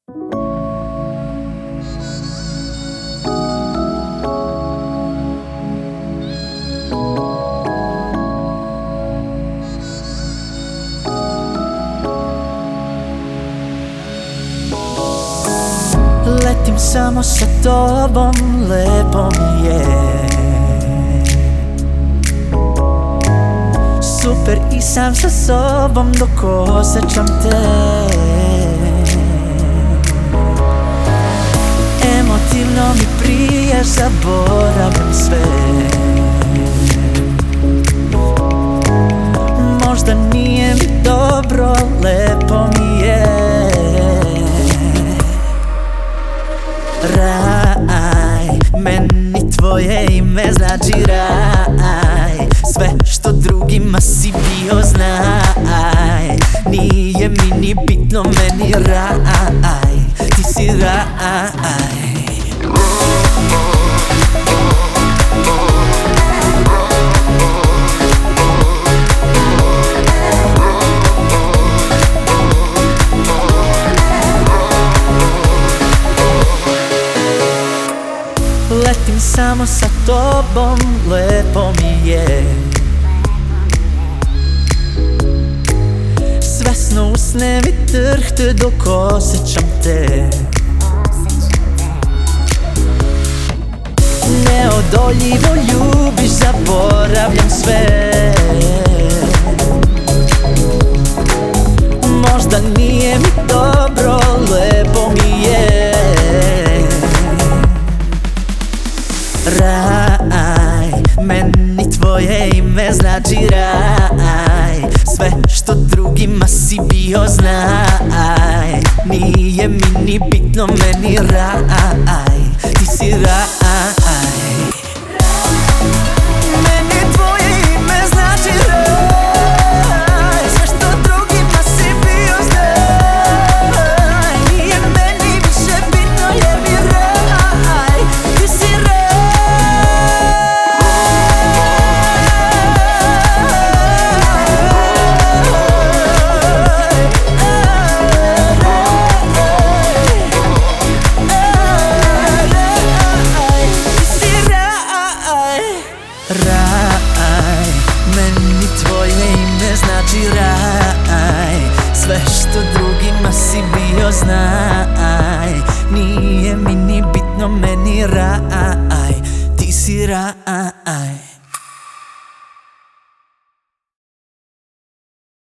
Letim samo sa tobom, lepo mi je. Super i sam sa sobom dok osjećam te. Emotivno mi priješ, zaboravljam sve. Možda nije mi dobro, lepo mi je. Raj, meni tvoje ime znači raj. Sve što drugima si bio znaj. Nije mi ni bitno, meni raj. Ti si raj. Letim samo sa tobom, lepo mi je. Svesno usne mi trhte dok osjećam te. Neodoljivo ljubiš, zaboravljam sve. Možda nije mi dobro, lepo mi je. Raj, meni tvoje ime znači raj. Sve što drugima si bio znaj. Nije mi ni bitno, meni raj. Ti si raj.